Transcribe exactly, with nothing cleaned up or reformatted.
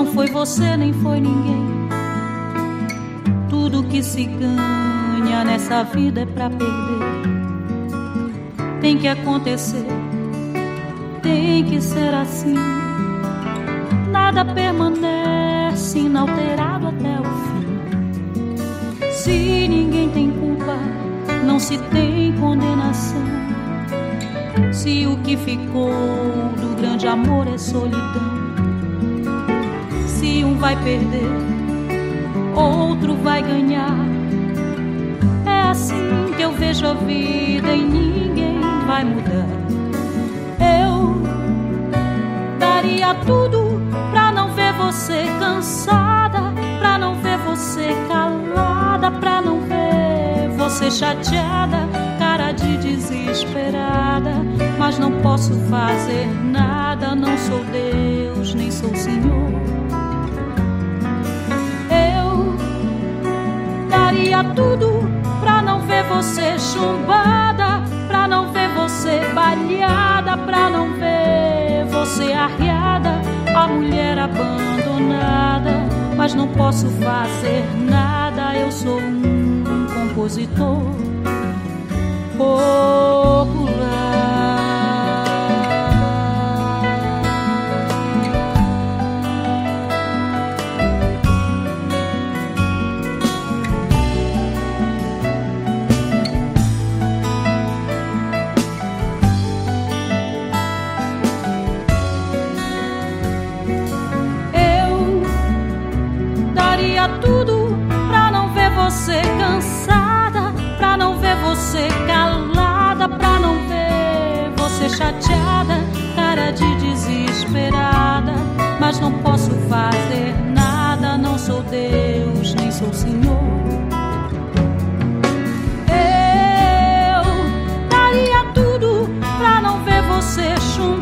Não foi você, nem foi ninguém. Tudo que se ganha nessa vida é pra perder. Tem que acontecer, tem que ser assim. Nada permanece inalterado até o fim. Se ninguém tem culpa, não se tem condenação. Se o que ficou do grande amor é solidão. Se um vai perder, outro vai ganhar. É assim que eu vejo a vida e ninguém vai mudar. Eu daria tudo pra não ver você cansada, pra não ver você calada, pra não ver você chateada, cara de desesperada. Mas não posso fazer nada, não sou Deus, nem sou Senhor. Eu daria tudo pra não ver você chumbada, pra não ver você baleada, pra não ver você arriada, a mulher abandonada. Mas não posso fazer nada, eu sou um compositor popular. Tudo pra não ver você cansada, pra não ver você calada, pra não ver você chateada, cara de desesperada. Mas não posso fazer nada, não sou Deus, nem sou Senhor. Eu daria tudo pra não ver você chorar,